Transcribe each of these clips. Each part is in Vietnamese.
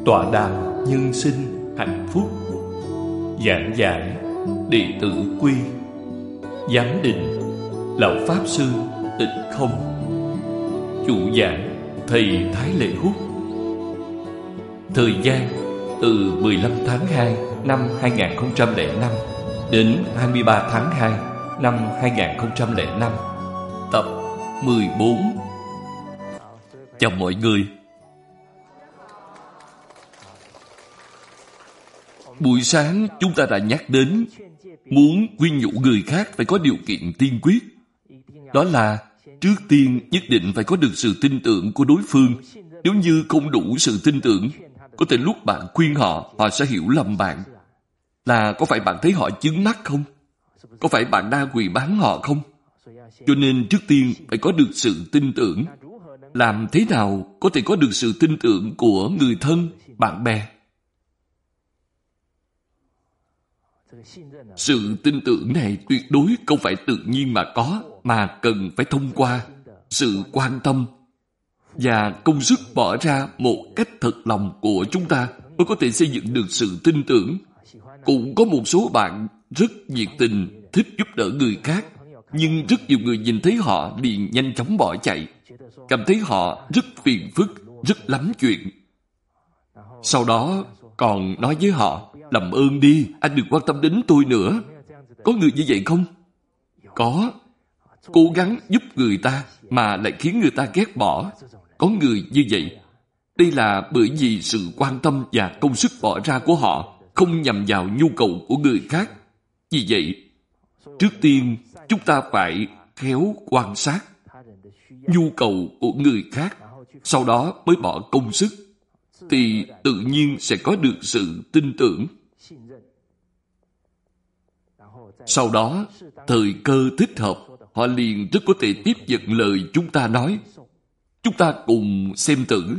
Tọa đàm nhân sinh hạnh phúc. Giảng giải đệ tử Quy. Giám định lão pháp sư Tịch Không. Chủ giảng thầy Thái Lệ Hút. Thời gian từ 15 tháng 2 năm 2005 đến 23 tháng 2 năm 2005. Tập 14. Chào mọi người. Buổi sáng chúng ta đã nhắc đến muốn khuyên nhủ người khác phải có điều kiện tiên quyết. Đó là trước tiên nhất định phải có được sự tin tưởng của đối phương. Nếu như không đủ sự tin tưởng, có thể lúc bạn khuyên họ, họ sẽ hiểu lầm bạn. Là có phải bạn thấy họ chướng mắt không? Có phải bạn đang quỳ bán họ không? Cho nên trước tiên phải có được sự tin tưởng. Làm thế nào có thể có được sự tin tưởng của người thân, bạn bè? Sự tin tưởng này tuyệt đối không phải tự nhiên mà có, mà cần phải thông qua sự quan tâm và công sức bỏ ra một cách thật lòng của chúng ta mới có thể xây dựng được sự tin tưởng. Cũng có một số bạn rất nhiệt tình, thích giúp đỡ người khác, nhưng rất nhiều người nhìn thấy họ liền nhanh chóng bỏ chạy, cảm thấy họ rất phiền phức, rất lắm chuyện. Sau đó còn nói với họ, làm ơn đi, anh đừng quan tâm đến tôi nữa. Có người như vậy không? Có. Cố gắng giúp người ta mà lại khiến người ta ghét bỏ. Có người như vậy. Đây là bởi vì sự quan tâm và công sức bỏ ra của họ không nhằm vào nhu cầu của người khác. Vì vậy, trước tiên chúng ta phải khéo quan sát nhu cầu của người khác, sau đó mới bỏ công sức, thì tự nhiên sẽ có được sự tin tưởng. Sau đó, thời cơ thích hợp, họ liền rất có thể tiếp nhận lời chúng ta nói. Chúng ta cùng xem thử.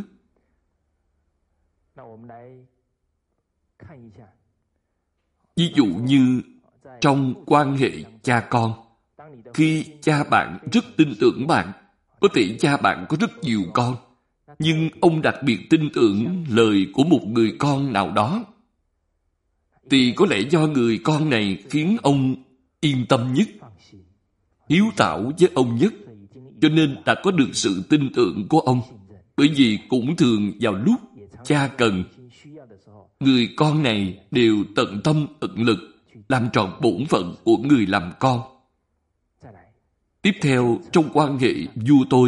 Ví dụ như trong quan hệ cha con, khi cha bạn rất tin tưởng bạn, có thể cha bạn có rất nhiều con, nhưng ông đặc biệt tin tưởng lời của một người con nào đó, thì có lẽ do người con này khiến ông yên tâm nhất, hiếu thảo với ông nhất, cho nên đã có được sự tin tưởng của ông. Bởi vì cũng thường vào lúc cha cần, người con này đều tận tâm tận lực làm tròn bổn phận của người làm con. Tiếp theo, trong quan hệ vua tôi,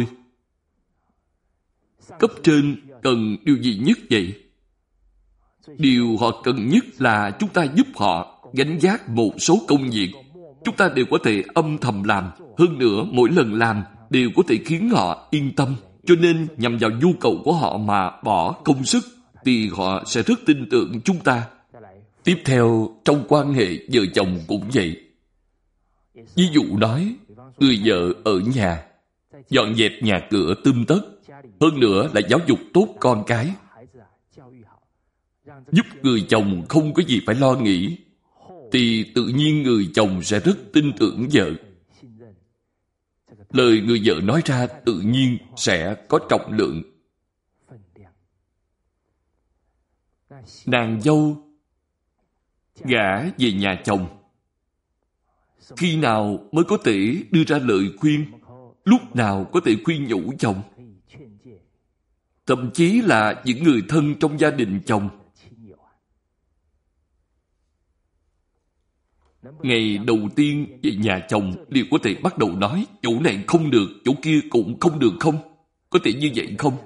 cấp trên cần điều gì nhất vậy? Điều họ cần nhất là chúng ta giúp họ gánh vác một số công việc. Chúng ta đều có thể âm thầm làm. Hơn nữa, mỗi lần làm đều có thể khiến họ yên tâm. Cho nên, nhằm vào nhu cầu của họ mà bỏ công sức, thì họ sẽ rất tin tưởng chúng ta. Tiếp theo, trong quan hệ vợ chồng cũng vậy. Ví dụ nói, người vợ ở nhà, dọn dẹp nhà cửa tươm tất, hơn nữa là giáo dục tốt con cái, giúp người chồng không có gì phải lo nghĩ, thì tự nhiên người chồng sẽ rất tin tưởng vợ. Lời người vợ nói ra tự nhiên sẽ có trọng lượng. Nàng dâu gả về nhà chồng, khi nào mới có thể đưa ra lời khuyên, lúc nào có thể khuyên nhủ chồng, thậm chí là những người thân trong gia đình chồng. Ngày đầu tiên về nhà chồng đều có thể bắt đầu nói chỗ này không được, chỗ kia cũng không được không? Có thể như vậy không?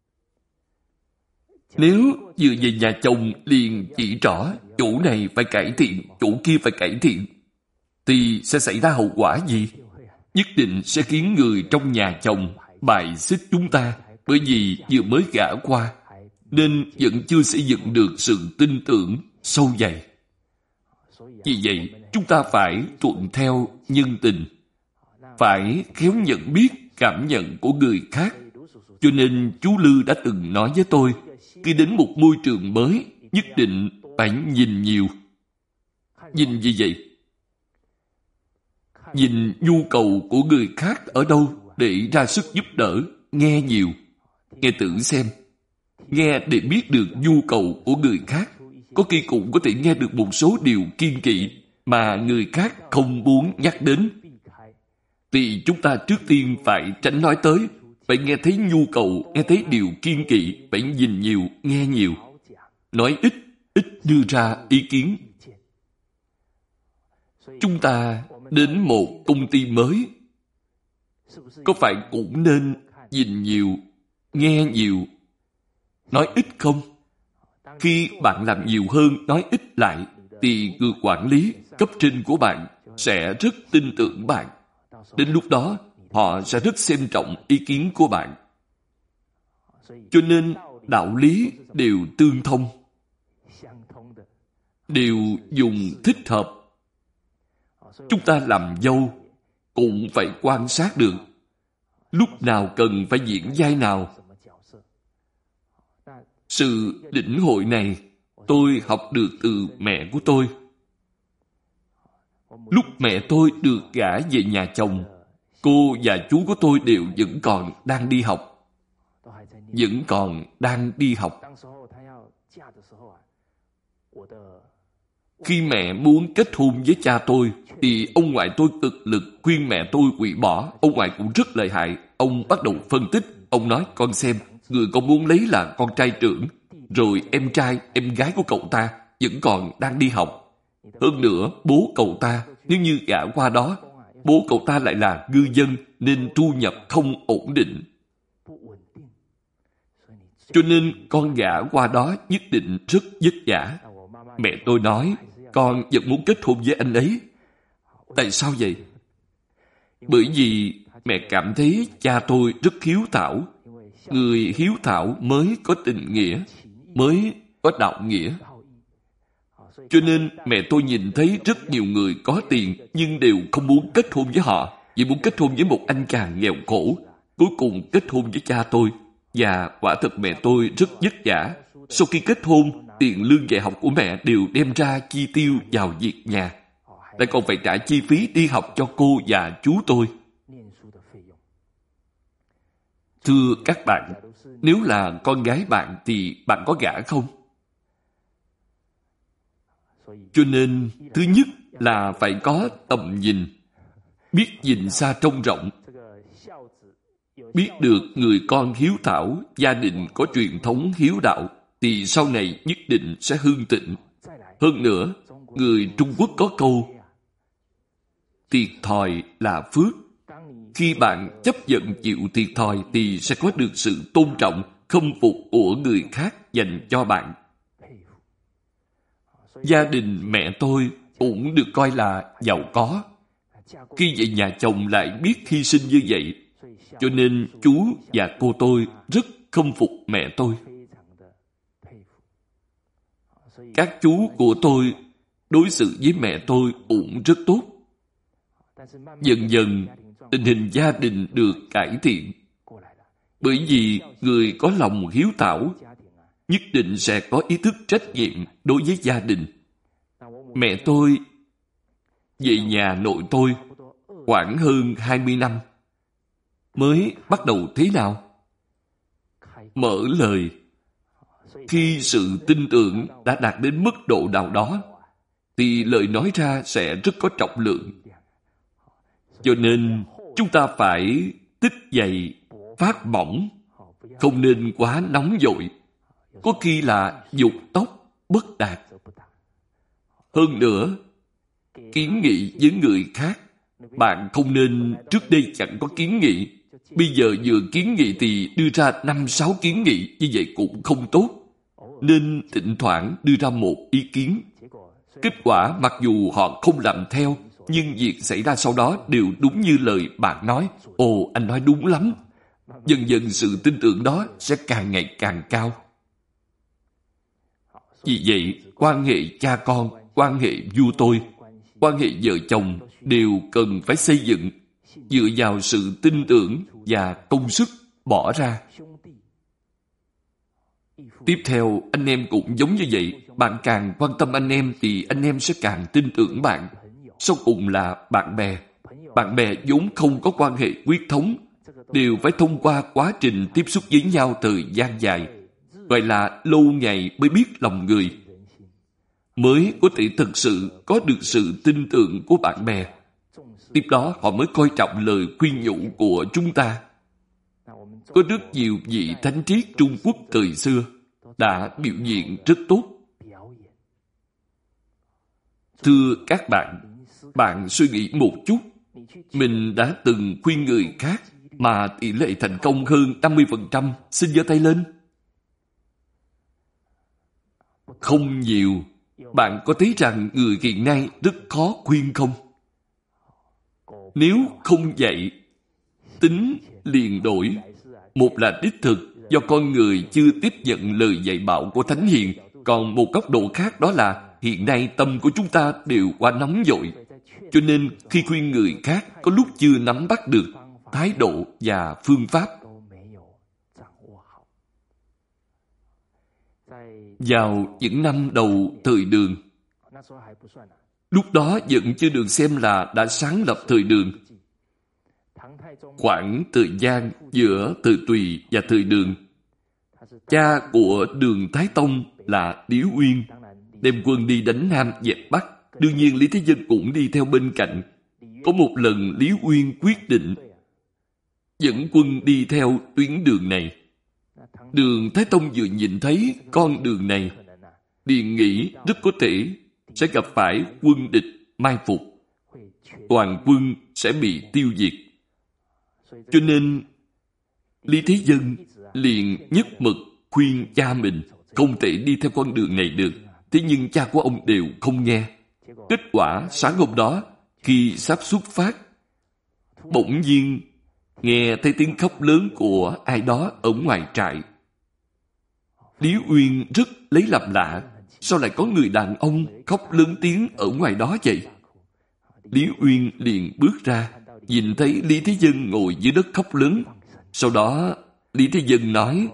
Nếu vừa về nhà chồng liền chỉ rõ chỗ này phải cải thiện, chỗ kia phải cải thiện, thì sẽ xảy ra hậu quả gì? Nhất định sẽ khiến người trong nhà chồng bài xích chúng ta, bởi vì vừa mới gả qua, nên vẫn chưa xây dựng được sự tin tưởng sâu dày. Vì vậy, chúng ta phải thuận theo nhân tình, phải khéo nhận biết cảm nhận của người khác. Cho nên chú Lư đã từng nói với tôi, khi đến một môi trường mới, nhất định phải nhìn nhiều. Nhìn gì vậy? Nhìn nhu cầu của người khác ở đâu để ra sức giúp đỡ, nghe nhiều. Nghe thử xem. nghe để biết được nhu cầu của người khác. Có khi cũng có thể nghe được một số điều kiêng kỵ mà người khác không muốn nhắc đến. Thì chúng ta trước tiên phải tránh nói tới, phải nghe thấy nhu cầu, nghe thấy điều kiêng kỵ, phải nhìn nhiều, nghe nhiều. Nói ít, ít đưa ra ý kiến. Chúng ta đến một công ty mới, có phải cũng nên nhìn nhiều, nghe nhiều, nói ít không? Khi bạn làm nhiều hơn, nói ít lại, thì người quản lý, cấp trên của bạn sẽ rất tin tưởng bạn. Đến lúc đó, họ sẽ rất xem trọng ý kiến của bạn. Cho nên, đạo lý đều tương thông, đều dùng thích hợp. Chúng ta làm dâu cũng phải quan sát được lúc nào cần phải diễn vai nào. Sự lĩnh hội này tôi học được từ mẹ của tôi. Lúc mẹ tôi được gả về nhà chồng, cô và chú của tôi đều vẫn còn đang đi học. Vẫn còn đang đi học. Khi mẹ muốn kết hôn với cha tôi, thì ông ngoại tôi cực lực khuyên mẹ tôi hủy bỏ. Ông ngoại cũng rất lợi hại. Ông bắt đầu phân tích. Ông nói, con xem, người con muốn lấy là con trai trưởng, rồi em trai, em gái của cậu ta vẫn còn đang đi học. Hơn nữa, bố cậu ta, nếu như gả qua đó, bố cậu ta lại là ngư dân nên thu nhập không ổn định. Cho nên con gả qua đó nhất định rất vất vả. Mẹ tôi nói, con vẫn muốn kết hôn với anh ấy. Tại sao vậy? Bởi vì mẹ cảm thấy cha tôi rất hiếu thảo. Người hiếu thảo mới có tình nghĩa, mới có đạo nghĩa. Cho nên mẹ tôi nhìn thấy rất nhiều người có tiền nhưng đều không muốn kết hôn với họ, chỉ muốn kết hôn với một anh chàng nghèo khổ. Cuối cùng kết hôn với cha tôi. Và quả thật mẹ tôi rất vất vả. Sau khi kết hôn, tiền lương dạy học của mẹ đều đem ra chi tiêu vào việc nhà. Lại còn phải trả chi phí đi học cho cô và chú tôi. Thưa các bạn, nếu là con gái bạn thì bạn có gả không? Cho nên, thứ nhất là phải có tầm nhìn, biết nhìn xa trông rộng, biết được người con hiếu thảo, gia đình có truyền thống hiếu đạo, thì sau này nhất định sẽ hương thịnh. Hơn nữa, người Trung Quốc có câu, thiệt thòi là phước. Khi bạn chấp nhận chịu thiệt thòi thì sẽ có được sự tôn trọng, khâm phục của người khác dành cho bạn. Gia đình mẹ tôi cũng được coi là giàu có. Khi về nhà chồng lại biết hy sinh như vậy, cho nên chú và cô tôi rất khâm phục mẹ tôi. Các chú của tôi đối xử với mẹ tôi cũng rất tốt. Dần dần, tình hình gia đình được cải thiện. Bởi vì người có lòng hiếu thảo nhất định sẽ có ý thức trách nhiệm đối với gia đình. Mẹ tôi về nhà nội tôi khoảng hơn 20 năm mới bắt đầu thế nào? Mở lời. Khi sự tin tưởng đã đạt đến mức độ nào đó, thì lời nói ra sẽ rất có trọng lượng. Cho nên, chúng ta phải tích dày, phát bỏng, không nên quá nóng vội. Có khi là dục tốc, bất đạt. Hơn nữa, kiến nghị với người khác, bạn không nên trước đây chẳng có kiến nghị. Bây giờ vừa kiến nghị thì đưa ra 5-6 kiến nghị, như vậy cũng không tốt. Nên thỉnh thoảng đưa ra một ý kiến. Kết quả mặc dù họ không làm theo, nhưng việc xảy ra sau đó đều đúng như lời bạn nói. Ồ, anh nói đúng lắm. Dần dần sự tin tưởng đó sẽ càng ngày càng cao. Vì vậy, quan hệ cha con, quan hệ vua tôi, quan hệ vợ chồng đều cần phải xây dựng dựa vào sự tin tưởng và công sức bỏ ra. Tiếp theo, anh em cũng giống như vậy. Bạn càng quan tâm anh em thì anh em sẽ càng tin tưởng bạn. Sau cùng là bạn bè. Bạn bè vốn không có quan hệ huyết thống, đều phải thông qua quá trình tiếp xúc với nhau thời gian dài. gọi là lâu ngày mới biết lòng người, mới có thể thực sự có được sự tin tưởng của bạn bè. Tiếp đó họ mới coi trọng lời khuyên nhủ của chúng ta. Có rất nhiều vị thánh triết Trung Quốc thời xưa đã biểu hiện rất tốt. Thưa các bạn, bạn suy nghĩ một chút, mình đã từng khuyên người khác mà tỷ lệ thành công hơn 50%, xin giơ tay lên. Không nhiều. Bạn có thấy rằng người hiện nay rất khó khuyên không? Nếu không dạy, tính liền đổi. Một là đích thực do con người chưa tiếp nhận lời dạy bảo của Thánh Hiền, còn một góc độ khác đó là hiện nay tâm của chúng ta đều quá nóng vội. Cho nên khi khuyên người khác có lúc chưa nắm bắt được thái độ và phương pháp. Vào những năm đầu thời Đường, lúc đó vẫn chưa được xem là đã sáng lập thời Đường. Khoảng thời gian giữa thời Tùy và thời Đường, cha của Đường Thái Tông là Lý Uyên đem quân đi đánh Nam dẹp Bắc. Đương nhiên Lý Thế Dân cũng đi theo bên cạnh. Có một lần Lý Uyên quyết định dẫn quân đi theo tuyến đường này. Đường Thái Tông vừa nhìn thấy con đường này, liền nghĩ rất có thể sẽ gặp phải quân địch mai phục, toàn quân sẽ bị tiêu diệt. Cho nên Lý Thế Dân liền nhất mực khuyên cha mình không thể đi theo con đường này được. Thế nhưng cha của ông đều không nghe. Kết quả sáng hôm đó, khi sắp xuất phát, bỗng nhiên nghe thấy tiếng khóc lớn của ai đó ở ngoài trại. Lý Uyên rất lấy làm lạ, sao lại có người đàn ông khóc lớn tiếng ở ngoài đó vậy? Lý Uyên liền bước ra, nhìn thấy Lý Thế Dân ngồi dưới đất khóc lớn. Sau đó Lý Thế Dân nói: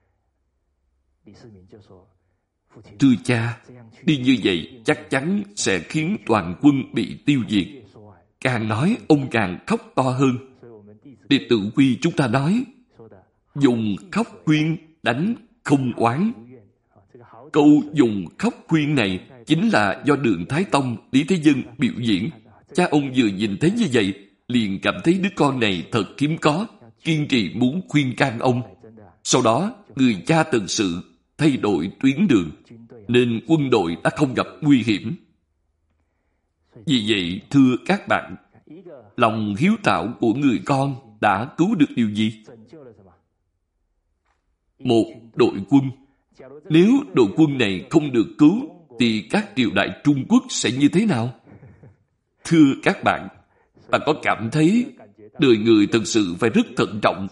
thưa cha, đi như vậy chắc chắn sẽ khiến toàn quân bị tiêu diệt. Càng nói ông càng khóc to hơn. Đệ tử Quy chúng ta nói: dùng khóc khuyên, đánh không oán. Câu dùng khóc khuyên này chính là do Đường Thái Tông Lý Thế Dân biểu diễn. Cha ông vừa nhìn thấy như vậy, liền cảm thấy đứa con này thật hiếm có, kiên trì muốn khuyên can ông. Sau đó, người cha thực sự thay đổi tuyến đường, nên quân đội đã không gặp nguy hiểm. Vì vậy, thưa các bạn, lòng hiếu thảo của người con đã cứu được điều gì? Một đội quân. Nếu đội quân này không được cứu, thì các triều đại Trung Quốc sẽ như thế nào? Thưa các bạn, bạn có cảm thấy đời người thực sự phải rất thận trọng?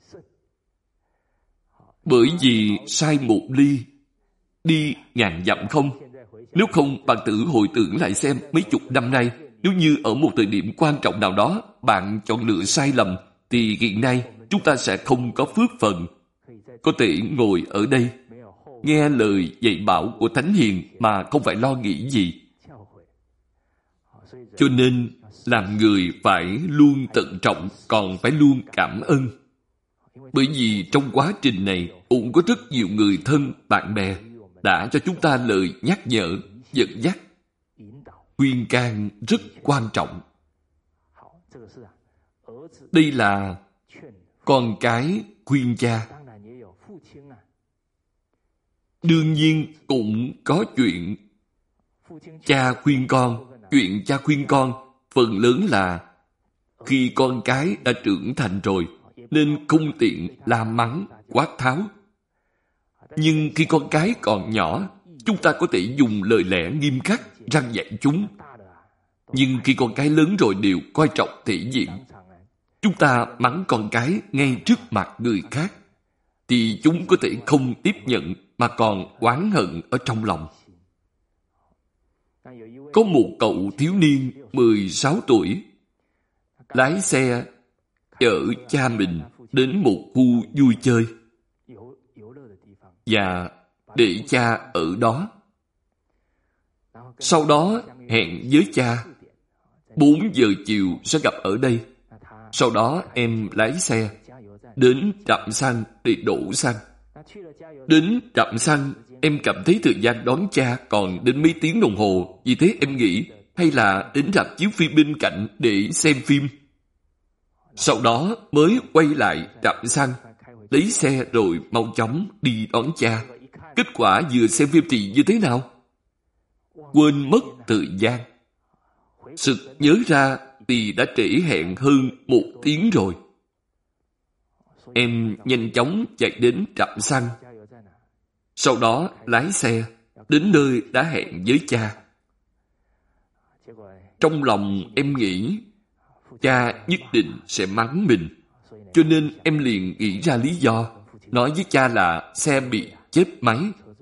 Bởi vì sai một ly, đi ngàn dặm không? Nếu không, bạn tự hồi tưởng lại xem mấy chục năm nay, nếu như ở một thời điểm quan trọng nào đó bạn chọn lựa sai lầm, thì hiện nay chúng ta sẽ không có phước phần. Có thể ngồi ở đây, nghe lời dạy bảo của Thánh Hiền mà không phải lo nghĩ gì. Cho nên, làm người phải luôn tận trọng, còn phải luôn cảm ơn. Bởi vì trong quá trình này cũng có rất nhiều người thân, bạn bè đã cho chúng ta lời nhắc nhở, dẫn dắt. Khuyên can rất quan trọng. Đây là con cái khuyên cha. Đương nhiên cũng có chuyện cha khuyên con. Chuyện cha khuyên con phần lớn là khi con cái đã trưởng thành rồi, nên không tiện la mắng, quát tháo. Nhưng khi con cái còn nhỏ, chúng ta có thể dùng lời lẽ nghiêm khắc răn dạy chúng. Nhưng khi con cái lớn rồi đều coi trọng thể diện, chúng ta mắng con cái ngay trước mặt người khác, thì chúng có thể không tiếp nhận mà còn oán hận ở trong lòng. Có một cậu thiếu niên 16 tuổi lái xe chở cha mình đến một khu vui chơi và để cha ở đó. Sau đó hẹn với cha 4 giờ chiều sẽ gặp ở đây. Sau đó em lái xe đến trạm xăng để đổ xăng. Đến trạm xăng, em cảm thấy thời gian đón cha còn đến mấy tiếng đồng hồ. Vì thế em nghĩ hay là đến rạp chiếu phim bên cạnh để xem phim. Sau đó mới quay lại trạm xăng, lấy xe rồi mau chóng đi đón cha. Kết quả vừa xem phim thì như thế nào? Quên mất thời gian. Sực nhớ ra thì đã trễ hẹn hơn 1 tiếng rồi. Em nhanh chóng chạy đến trạm xăng. Sau đó lái xe đến nơi đã hẹn với cha. Trong lòng em nghĩ cha nhất định sẽ mắng mình. Cho nên em liền nghĩ ra lý do, nói với cha là xe bị chết máy,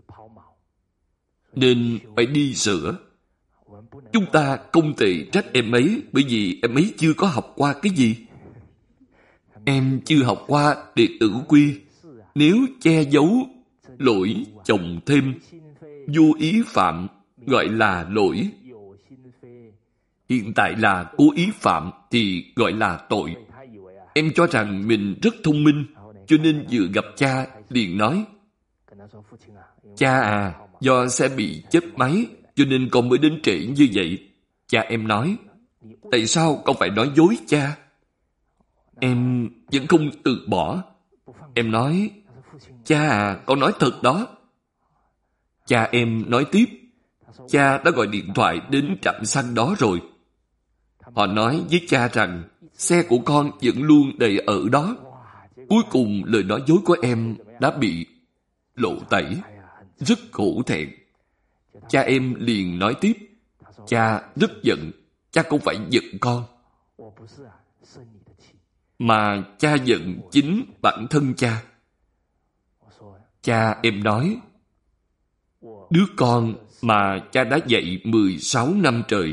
nên phải đi sửa. Chúng ta không thể trách em ấy, bởi vì em ấy chưa có học qua cái gì. Em chưa học qua đệ tử quy. Nếu che giấu lỗi chồng thêm, vô ý phạm gọi là lỗi. Hiện tại là cố ý phạm thì gọi là tội. Em cho rằng mình rất thông minh, cho nên vừa gặp cha liền nói: cha à, do xe bị chết máy cho nên con mới đến trễ như vậy. Cha em nói: tại sao con phải nói dối cha? Em vẫn không từ bỏ. Em nói: cha à, con nói thật đó. Cha em nói tiếp: cha đã gọi điện thoại đến trạm xăng đó rồi. Họ nói với cha rằng xe của con vẫn luôn để ở đó. Cuối cùng lời nói dối của em đã bị lộ tẩy. Rất khổ thẹn. Cha em liền nói tiếp: cha rất giận. Cha không phải giận con, mà cha giận chính bản thân cha. Cha em nói: đứa con mà cha đã dạy 16 năm trời,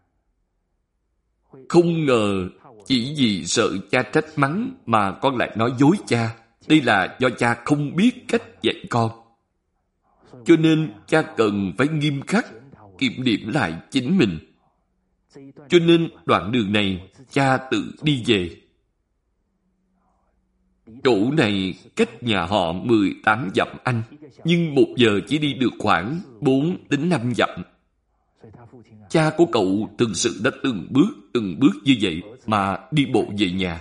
không ngờ chỉ vì sợ cha trách mắng mà con lại nói dối cha. Đây là do cha không biết cách dạy con. Cho nên cha cần phải nghiêm khắc kiểm điểm lại chính mình. Cho nên đoạn đường này cha tự đi về. Chỗ này cách nhà họ 18 dặm anh, nhưng 1 giờ chỉ đi được khoảng 4 đến 5 dặm. Cha của cậu thực sự đã từng bước như vậy mà đi bộ về nhà.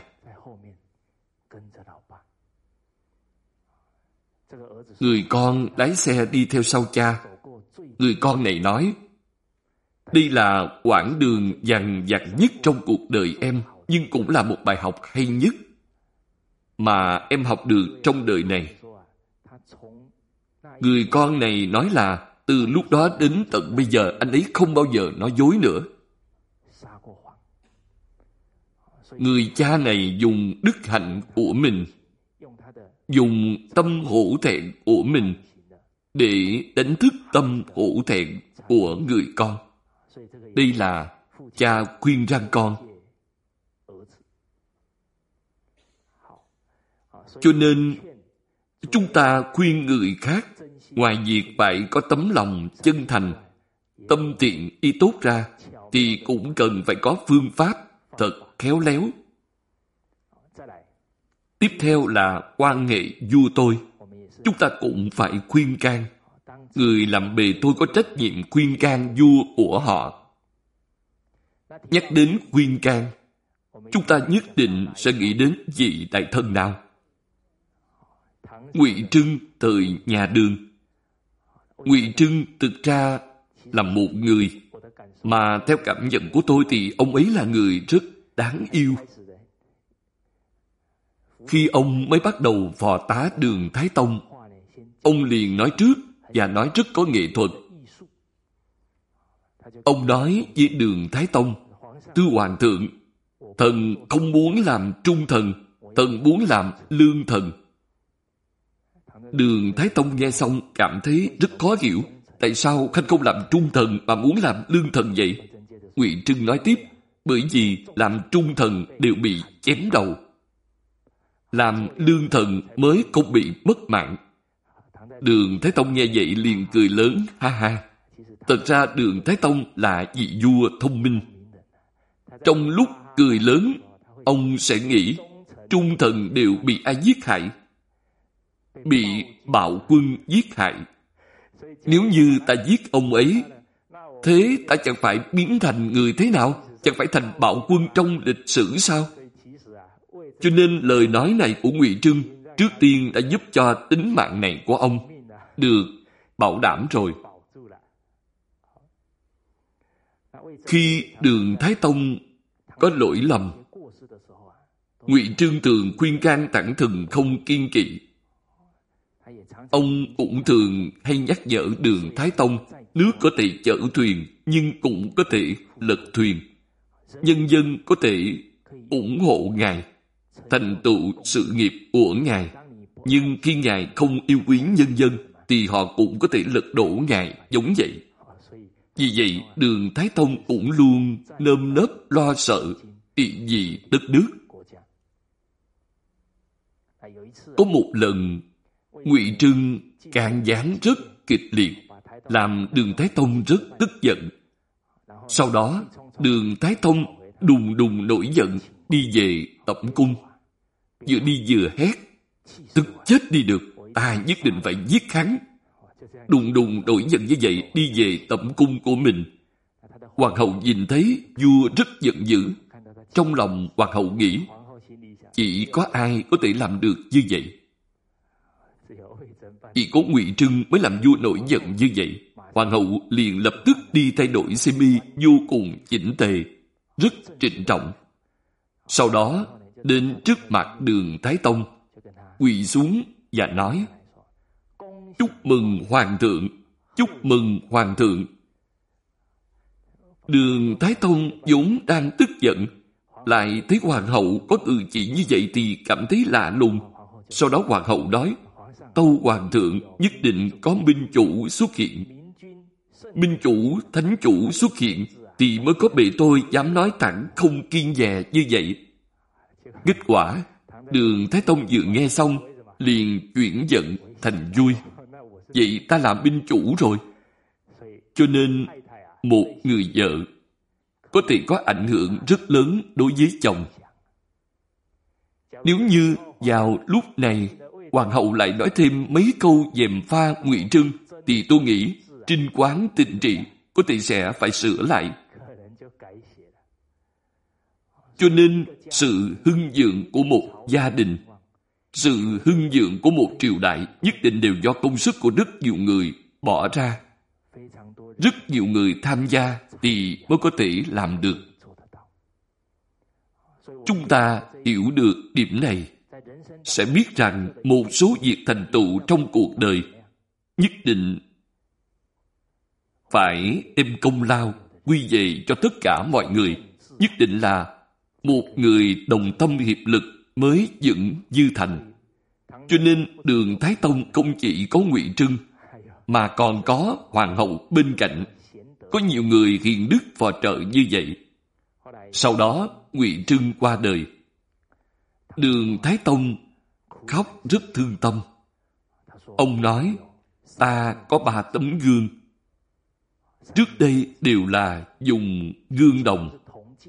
Người con lái xe đi theo sau cha. Người con này nói: đây là quãng đường dằn vặt nhất trong cuộc đời em, nhưng cũng là một bài học hay nhất mà em học được trong đời này. Người con này nói là từ lúc đó đến tận bây giờ anh ấy không bao giờ nói dối nữa. Người cha này dùng đức hạnh của mình, dùng tâm hổ thẹn của mình để đánh thức tâm hổ thẹn của người con. Đây là cha khuyên răn con. Cho nên chúng ta khuyên người khác, ngoài việc phải có tấm lòng chân thành, tâm thiện ý tốt ra, thì cũng cần phải có phương pháp thật khéo léo. Tiếp theo là quan hệ vua tôi. Chúng ta cũng phải khuyên can. Người làm bề tôi có trách nhiệm khuyên can vua của họ. Nhắc đến khuyên can, chúng ta nhất định sẽ nghĩ đến vị đại thần nào? Ngụy Trưng thời nhà Đường. Ngụy Trưng thực ra là một người mà theo cảm nhận của tôi thì ông ấy là người rất đáng yêu. Khi ông mới bắt đầu phò tá Đường Thái Tông, ông liền nói trước và nói rất có nghệ thuật. Ông nói với Đường Thái Tông: thưa Hoàng thượng, thần không muốn làm trung thần, thần muốn làm lương thần. Đường Thái Tông nghe xong cảm thấy rất khó hiểu. Tại sao Khanh không làm trung thần mà muốn làm lương thần vậy? Ngụy Trưng nói tiếp: bởi vì làm trung thần đều bị chém đầu, làm lương thần mới không bị mất mạng. Đường Thái Tông nghe vậy liền cười lớn, ha ha. Thật ra Đường Thái Tông là vị vua thông minh. Trong lúc cười lớn, ông sẽ nghĩ trung thần đều bị ai giết hại. bị bạo quân giết hại. Nếu như ta giết ông ấy, thế ta chẳng phải biến thành người thế nào? Chẳng phải thành bạo quân trong lịch sử sao? Cho nên lời nói này của Ngụy Trưng trước tiên đã giúp cho tính mạng này của ông được bảo đảm rồi. Khi Đường Thái Tông có lỗi lầm, Ngụy Trưng thường khuyên can Tản Thần không kiên kỵ. Ông cũng thường hay nhắc nhở Đường Thái Tông, nước có thể chở thuyền, nhưng cũng có thể lật thuyền. Nhân dân có thể ủng hộ Ngài, thành tựu sự nghiệp của Ngài. Nhưng khi Ngài không yêu quý nhân dân, thì họ cũng có thể lật đổ Ngài giống vậy. Vì vậy, Đường Thái Tông cũng luôn nơm nớp lo sợ, ỷ vì đất nước. Có một lần, Ngụy Trưng can gián rất kịch liệt, làm Đường Thái Tông rất tức giận. Sau đó, Đường Thái Tông đùng đùng nổi giận, đi về Tẩm Cung. Vừa đi vừa hét, tức chết đi được, ta nhất định phải giết hắn. Đùng đùng nổi giận như vậy, đi về Tẩm Cung của mình. Hoàng hậu nhìn thấy vua rất giận dữ. Trong lòng hoàng hậu nghĩ, chỉ có ai có thể làm được như vậy? Chỉ có Ngụy Trưng mới làm vua nổi giận như vậy. Hoàng hậu liền lập tức đi thay đổi xiêm y vô cùng chỉnh tề, rất trịnh trọng. Sau đó đến trước mặt Đường Thái Tông, quỳ xuống và nói: Chúc mừng Hoàng thượng, chúc mừng Hoàng thượng. Đường Thái Tông vốn đang tức giận, lại thấy Hoàng hậu có cử chỉ như vậy thì cảm thấy lạ lùng. Sau đó Hoàng hậu nói: Tâu Hoàng thượng nhất định có minh chủ xuất hiện. Minh chủ, thánh chủ xuất hiện thì mới có bề tôi dám nói thẳng không kiêng dè như vậy. Kết quả, Đường Thái Tông vừa nghe xong liền chuyển giận thành vui. Vậy ta làm minh chủ rồi. Cho nên một người vợ có thể có ảnh hưởng rất lớn đối với chồng. Nếu như vào lúc này Hoàng hậu lại nói thêm mấy câu gièm pha Ngụy Trưng, thì tôi nghĩ Trinh Quán Tịnh Trị có thể sẽ phải sửa lại. Cho nên sự hưng vượng của một gia đình, sự hưng vượng của một triều đại nhất định đều do công sức của rất nhiều người bỏ ra. Rất nhiều người tham gia thì mới có thể làm được. Chúng ta hiểu được điểm này, sẽ biết rằng một số việc thành tựu trong cuộc đời nhất định phải đem công lao quy về cho tất cả mọi người. Nhất định là một người đồng tâm hiệp lực mới vững như thành. Cho nên Đường Thái Tông không chỉ có Ngụy Trưng, mà còn có Hoàng hậu bên cạnh. Có nhiều người hiền đức phò trợ như vậy. Sau đó Ngụy Trưng qua đời. Đường Thái Tông khóc rất thương tâm. Ông nói: ta có 3 tấm gương. Trước đây đều là dùng gương đồng.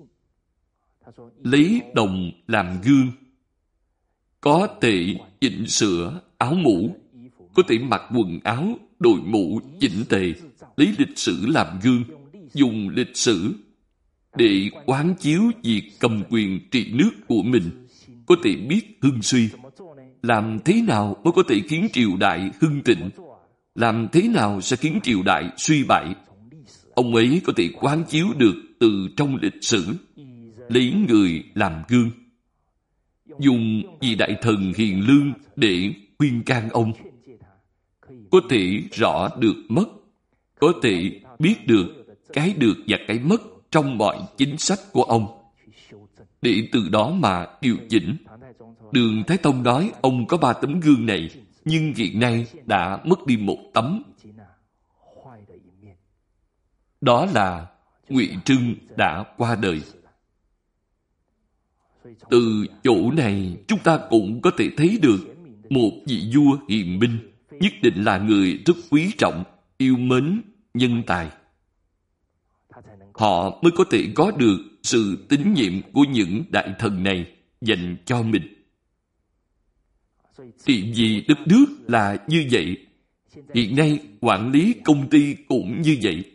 Lấy đồng làm gương, có thể chỉnh sửa áo mũ, có thể mặc quần áo, đội mũ chỉnh tề. Lấy lịch sử làm gương, dùng lịch sử để quán chiếu việc cầm quyền trị nước của mình, có thể biết hưng suy. Làm thế nào mới có thể khiến triều đại hưng thịnh? Làm thế nào sẽ khiến triều đại suy bại? Ông ấy có thể quán chiếu được từ trong lịch sử, lấy người làm gương, dùng vị đại thần hiền lương để khuyên can ông, có thể rõ được mất, có thể biết được cái được và cái mất trong mọi chính sách của ông, để từ đó mà điều chỉnh. Đường Thái Tông nói ông có 3 tấm gương này, nhưng hiện nay đã mất đi 1 tấm. Đó là Ngụy Trưng đã qua đời. Từ chỗ này chúng ta cũng có thể thấy được một vị vua hiền minh nhất định là người rất quý trọng, yêu mến nhân tài. Họ mới có thể có được sự tín nhiệm của những đại thần này dành cho mình. Trị vì đất nước là như vậy. Hiện nay quản lý công ty cũng như vậy.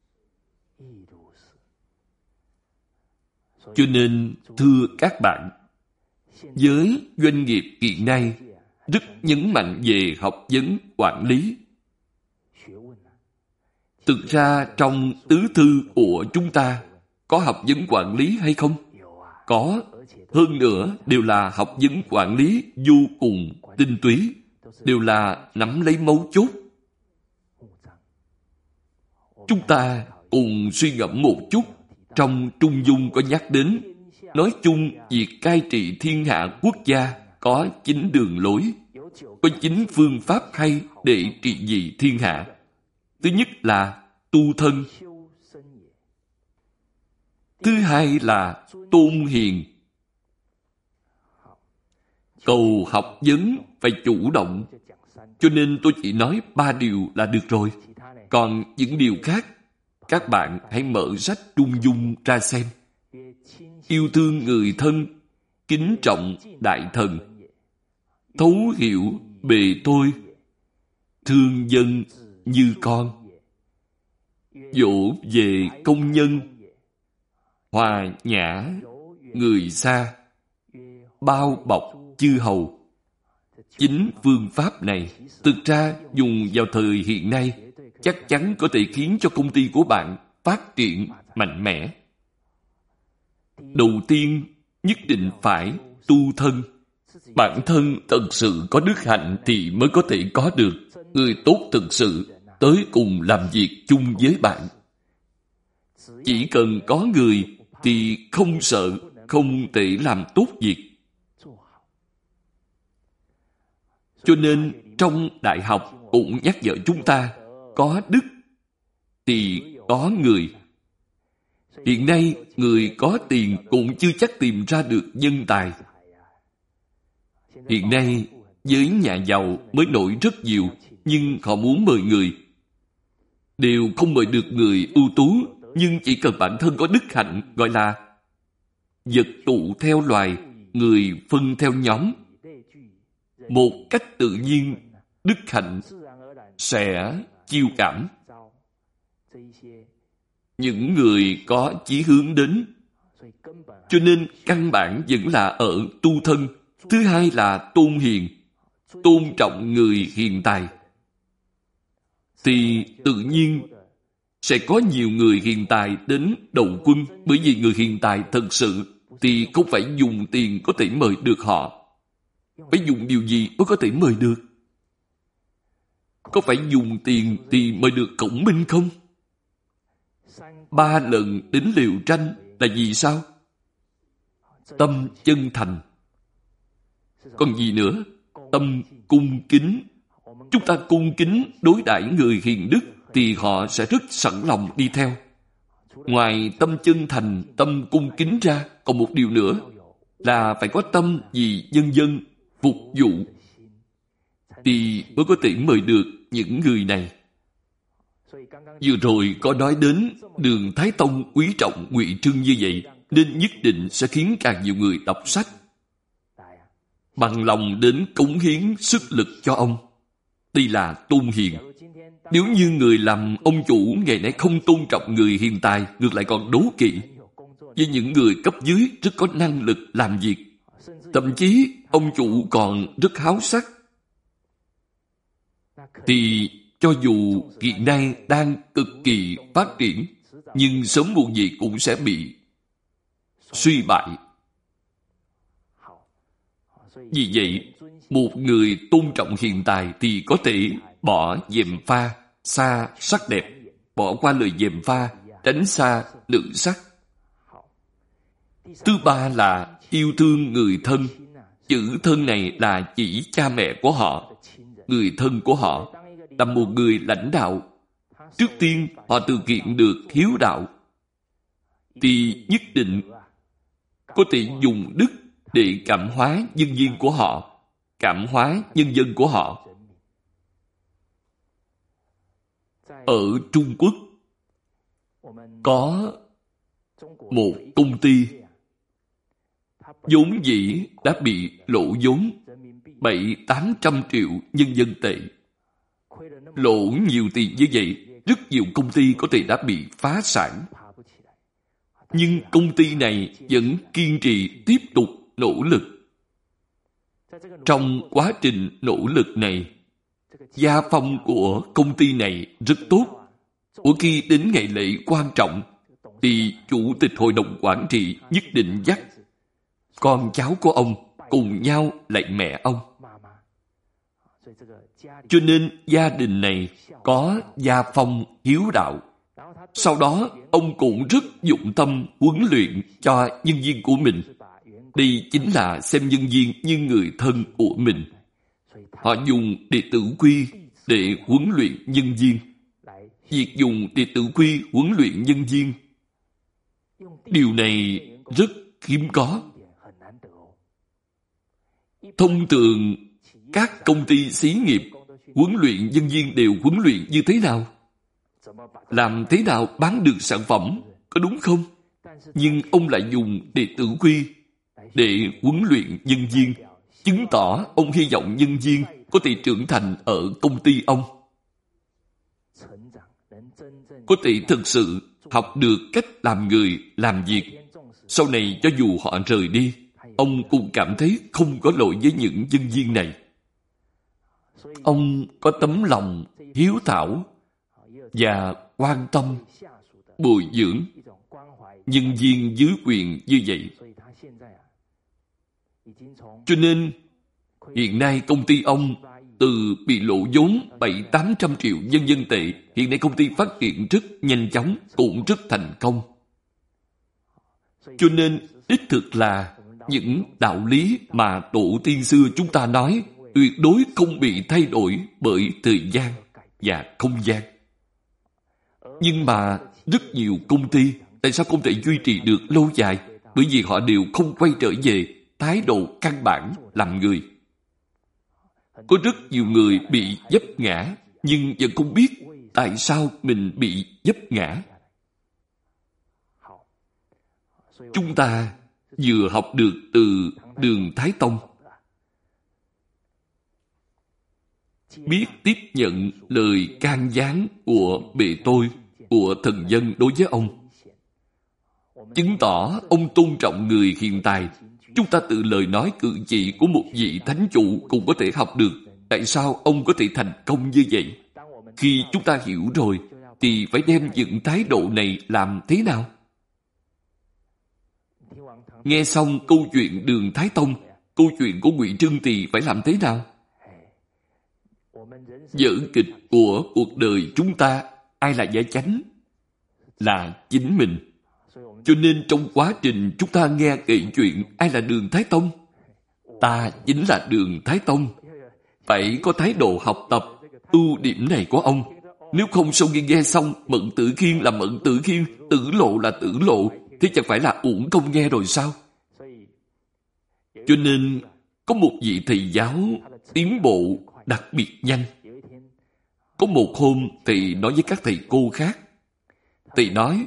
Cho nên thưa các bạn, với doanh nghiệp hiện nay rất nhấn mạnh về học vấn quản lý. Thực ra trong tứ thư của chúng ta có học vấn quản lý hay không? Có. Hơn nữa đều là học vấn quản lý vô cùng tinh túy, đều là nắm lấy mấu chốt. Chúng ta cùng suy ngẫm một chút. Trong Trung Dung có nhắc đến, nói chung việc cai trị thiên hạ quốc gia có 9 đường lối, có 9 phương pháp hay để trị vì thiên hạ. Thứ nhất là tu thân. Thứ hai là tôn hiền. Cầu học vấn phải chủ động. Cho nên tôi chỉ nói 3 điều là được rồi. Còn những điều khác, các bạn hãy mở sách Trung Dung ra xem. Yêu thương người thân, kính trọng đại thần, thấu hiểu bề tôi, thương dân như con, dỗ về công nhân, hòa nhã người xa, bao bọc chư hầu. 9 phương pháp này thực ra dùng vào thời hiện nay chắc chắn có thể khiến cho công ty của bạn phát triển mạnh mẽ. Đầu tiên, nhất định phải tu thân. Bản thân thật sự có đức hạnh thì mới có thể có được người tốt thực sự tới cùng làm việc chung với bạn. Chỉ cần có người thì không sợ, không thể làm tốt việc. Cho nên trong đại học cũng nhắc nhở chúng ta, có đức thì có người. Hiện nay người có tiền cũng chưa chắc tìm ra được nhân tài. Hiện nay với nhà giàu mới nổi rất nhiều, nhưng họ muốn mời người đều không mời được người ưu tú, nhưng chỉ cần bản thân có đức hạnh, gọi là vật tụ theo loài, người phân theo nhóm. Một cách tự nhiên, đức hạnh sẽ chiêu cảm những người có chí hướng đến. Cho nên căn bản vẫn là ở tu thân. Thứ hai là tôn hiền, tôn trọng người hiền tài. Thì tự nhiên sẽ có nhiều người hiền tài đến đầu quân, bởi vì người hiền tài thật sự thì không phải dùng tiền có thể mời được họ. Phải dùng điều gì mới có thể mời được? Có phải dùng tiền thì mời được Khổng Minh không? 3 lần đến Liều Tranh là vì sao? Tâm chân thành. Còn gì nữa? Tâm cung kính. Chúng ta cung kính đối đãi người hiền đức thì họ sẽ rất sẵn lòng đi theo. Ngoài tâm chân thành, tâm cung kính ra, còn một điều nữa là phải có tâm vì nhân dân, phục vụ, thì mới có thể mời được những người này. Vừa rồi có nói đến Đường Thái Tông quý trọng Ngụy Trưng như vậy, nên nhất định sẽ khiến càng nhiều người đọc sách, bằng lòng đến cống hiến sức lực cho ông. Đây là tôn hiền. Nếu như người làm ông chủ ngày nay không tôn trọng người hiền tài, ngược lại còn đố kỵ với những người cấp dưới rất có năng lực làm việc, thậm chí ông chủ còn rất háo sắc, thì cho dù hiện nay đang cực kỳ phát triển, nhưng sớm muộn gì cũng sẽ bị suy bại. Vì vậy, một người tôn trọng hiền tài thì có thể bỏ gièm pha, xa sắc đẹp, bỏ qua lời gièm pha, tránh xa lượng sắc. Thứ ba là yêu thương người thân. Chữ thân này là chỉ cha mẹ của họ, người thân của họ. Là một người lãnh đạo, trước tiên họ thực hiện được hiếu đạo, thì nhất định có thể dùng đức để cảm hóa nhân viên của họ, cảm hóa nhân dân của họ. Ở Trung Quốc có một công ty vốn dĩ đã bị lỗ vốn, 700-800 triệu nhân dân tệ. Lỗ nhiều tiền như vậy, rất nhiều công ty có thể đã bị phá sản. Nhưng công ty này vẫn kiên trì tiếp tục nỗ lực. Trong quá trình nỗ lực này, gia phong của công ty này rất tốt. Mỗi khi đến ngày lễ quan trọng, thì chủ tịch hội đồng quản trị nhất định dắt con cháu của ông cùng nhau lạy mẹ ông. Cho nên gia đình này có gia phong hiếu đạo. Sau đó, ông cũng rất dụng tâm huấn luyện cho nhân viên của mình. Đây chính là xem nhân viên như người thân của mình. Họ dùng đệ tử quy để huấn luyện nhân viên. Việc dùng đệ tử quy huấn luyện nhân viên, điều này rất hiếm có. Thông thường, các công ty xí nghiệp huấn luyện nhân viên đều huấn luyện như thế nào? Làm thế nào bán được sản phẩm, có đúng không? Nhưng ông lại dùng đệ tử quy để huấn luyện nhân viên, chứng tỏ ông hy vọng nhân viên có thể trưởng thành ở công ty ông. Có thể thực sự học được cách làm người, làm việc. Sau này cho dù họ rời đi, ông cũng cảm thấy không có lỗi với những nhân viên này. Ông có tấm lòng hiếu thảo và quan tâm bồi dưỡng nhân viên dưới quyền như vậy. Cho nên, hiện nay công ty ông từ bị lộ vốn 700-800 triệu nhân dân tệ, hiện nay công ty phát triển rất nhanh chóng, cũng rất thành công. Cho nên, đích thực là những đạo lý mà tổ tiên xưa chúng ta nói tuyệt đối không bị thay đổi bởi thời gian và không gian. Nhưng mà rất nhiều công ty tại sao không thể duy trì được lâu dài? Bởi vì họ đều không quay trở về thái độ căn bản làm người. Có rất nhiều người bị vấp ngã, nhưng vẫn không biết tại sao mình bị vấp ngã. Chúng ta vừa học được từ Đường Thái Tông, biết tiếp nhận lời can gián của bề tôi, của thần dân đối với ông, chứng tỏ ông tôn trọng người hiện tại. Chúng ta từ lời nói cử chỉ của một vị thánh chủ cũng có thể học được tại sao ông có thể thành công như vậy. Khi chúng ta hiểu rồi, thì phải đem những thái độ này làm thế nào? Nghe xong câu chuyện Đường Thái Tông, câu chuyện của Ngụy Trưng thì phải làm thế nào? Vở kịch của cuộc đời chúng ta, ai là giả chánh? Là chính mình. Cho nên trong quá trình chúng ta nghe kể chuyện ai là Đường Thái Tông, ta chính là Đường Thái Tông. Phải có thái độ học tập ưu điểm này của ông. Nếu không sau khi nghe xong Mận Tử Khiên là Mận Tử Khiên, Tử Lộ là Tử Lộ, thế chẳng phải là uổng công nghe rồi sao? Cho nên có một vị thầy giáo tiến bộ đặc biệt nhanh. Có một hôm thầy nói với các thầy cô khác, thầy nói: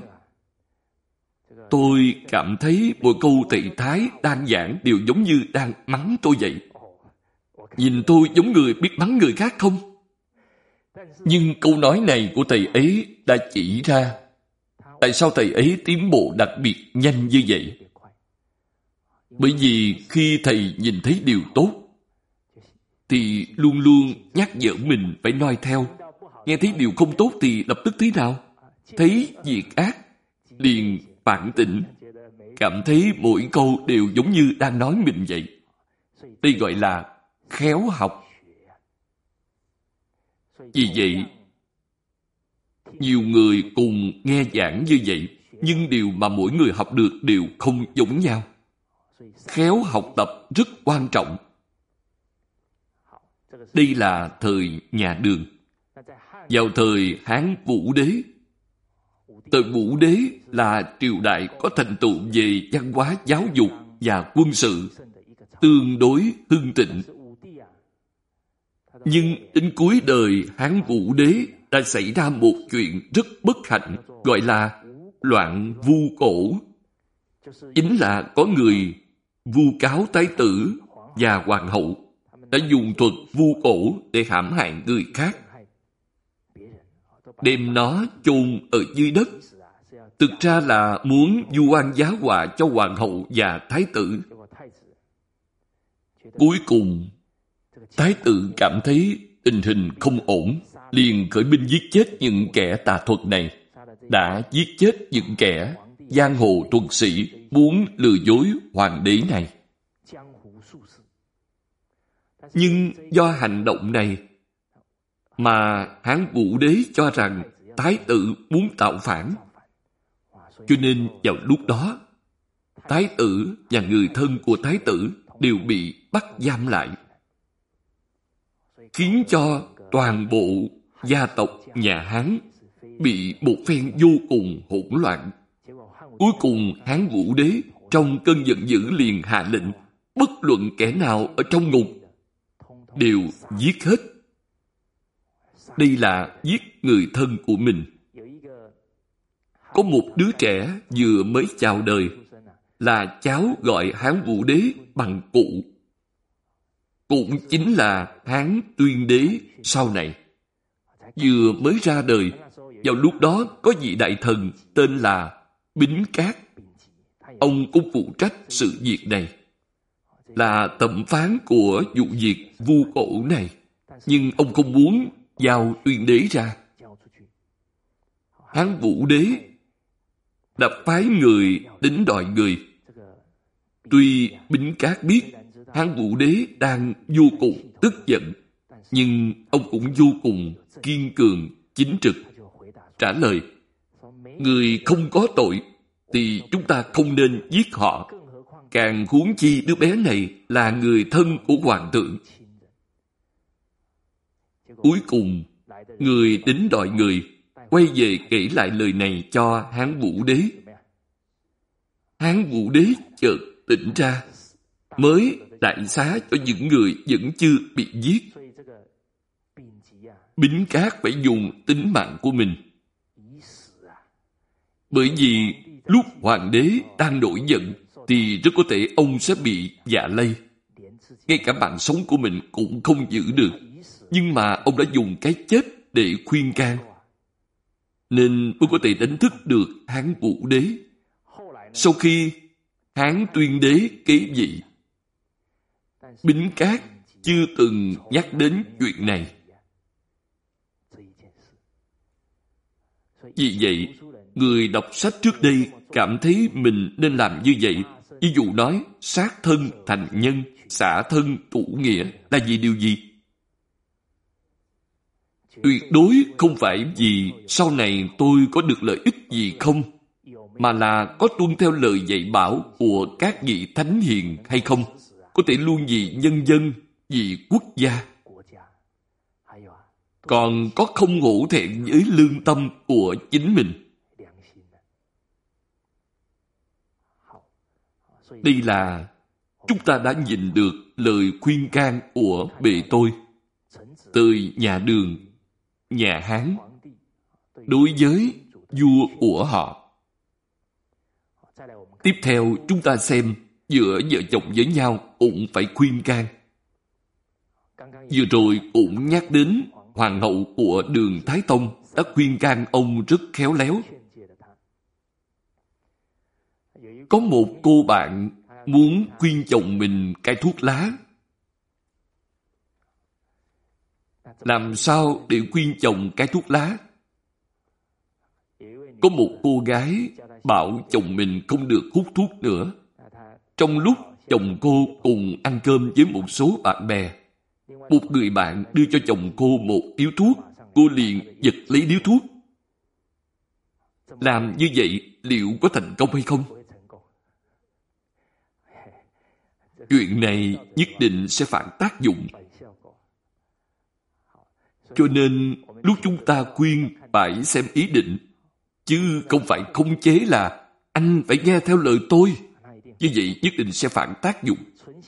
tôi cảm thấy mỗi câu thầy Thái đang giảng đều giống như đang mắng tôi vậy. Nhìn tôi giống người biết mắng người khác không? Nhưng câu nói này của thầy ấy đã chỉ ra tại sao thầy ấy tiến bộ đặc biệt nhanh như vậy. Bởi vì khi thầy nhìn thấy điều tốt, thì luôn luôn nhắc nhở mình phải noi theo. Nghe thấy điều không tốt thì lập tức thế nào? Thấy việc ác, liền phản tỉnh. Cảm thấy mỗi câu đều giống như đang nói mình vậy. Đây gọi là khéo học. Vì vậy, nhiều người cùng nghe giảng như vậy, nhưng điều mà mỗi người học được đều không giống nhau. Khéo học tập rất quan trọng. Đây là thời nhà Đường. Vào thời Hán Vũ Đế, thời Vũ Đế là triều đại có thành tựu về văn hóa giáo dục và quân sự, tương đối hưng thịnh. Nhưng đến cuối đời Hán Vũ Đế đã xảy ra một chuyện rất bất hạnh, gọi là loạn vu cổ. Chính là có người vu cáo thái tử và hoàng hậu. đã dùng thuật vu cổ để hãm hại người khác, đem nó chôn ở dưới đất. Thực ra là muốn vu oan giá họa cho hoàng hậu và thái tử. Cuối cùng, thái tử cảm thấy tình hình không ổn, liền khởi binh giết chết những kẻ tà thuật này. Đã giết chết những kẻ giang hồ thuật sĩ muốn lừa dối hoàng đế này. Nhưng do hành động này mà Hán Vũ đế cho rằng thái tử muốn tạo phản. Cho nên vào lúc đó, thái tử và người thân của thái tử đều bị bắt giam lại, khiến cho toàn bộ gia tộc nhà Hán bị một phen vô cùng hỗn loạn. Cuối cùng Hán Vũ đế trong cơn giận dữ liền hạ lệnh bất luận kẻ nào ở trong ngục đều giết hết. Đây là giết người thân của mình. Có một đứa trẻ vừa mới chào đời, là cháu gọi Hán Vũ đế bằng cụ. Cũng chính là Hán Tuyên đế sau này. Vừa mới ra đời, vào lúc đó có vị đại thần tên là Bính Cát. Ông cũng phụ trách sự việc này, là thẩm phán của vụ việc vu cổ này. Nhưng ông không muốn giao Tuyên đế ra. Hán Vũ đế đã phái người đến đòi người. Tuy Bính Cát biết Hán Vũ đế đang vô cùng tức giận, nhưng ông cũng vô cùng kiên cường, chính trực. Trả lời, người không có tội thì chúng ta không nên giết họ. Càng huống chi đứa bé này là người thân của hoàng thượng. Cuối cùng, người đến đòi người quay về kể lại lời này cho Hán Vũ đế. Hán Vũ đế chợt tỉnh ra, mới đại xá cho những người vẫn chưa bị giết. Bính Cát phải dùng tính mạng của mình. Bởi vì lúc hoàng đế đang nổi giận thì rất có thể ông sẽ bị dạ lây. Ngay cả mạng sống của mình cũng không giữ được. Nhưng mà ông đã dùng cái chết để khuyên can, nên mới có thể đánh thức được Hán Vũ đế. Sau khi Hán Tuyên đế kế vị, Bính Cát chưa từng nhắc đến chuyện này. Vì vậy, người đọc sách trước đây cảm thấy mình nên làm như vậy. Ví dụ nói, sát thân thành nhân, xả thân tụ nghĩa là vì điều gì? Tuyệt đối không phải vì sau này tôi có được lợi ích gì không, mà là có tuân theo lời dạy bảo của các vị thánh hiền hay không, có thể luôn vì nhân dân, vì quốc gia. Còn có không hổ thẹn với lương tâm của chính mình. Đây là chúng ta đã nhìn được lời khuyên can của bề tôi từ nhà Đường, nhà Hán đối với vua của họ. Tiếp theo chúng ta xem giữa vợ chồng với nhau cũng phải khuyên can. Vừa rồi cũng nhắc đến hoàng hậu của Đường Thái Tông đã khuyên can ông rất khéo léo. Có một cô bạn muốn khuyên chồng mình cai thuốc lá. Làm sao để khuyên chồng cai thuốc lá? Có một cô gái bảo chồng mình không được hút thuốc nữa. Trong lúc chồng cô cùng ăn cơm với một số bạn bè, một người bạn đưa cho chồng cô một điếu thuốc, cô liền giật lấy điếu thuốc. Làm như vậy liệu có thành công hay không? Chuyện này nhất định sẽ phản tác dụng. Cho nên lúc chúng ta khuyên phải xem ý định, chứ không phải khống chế là anh phải nghe theo lời tôi. Như vậy nhất định sẽ phản tác dụng.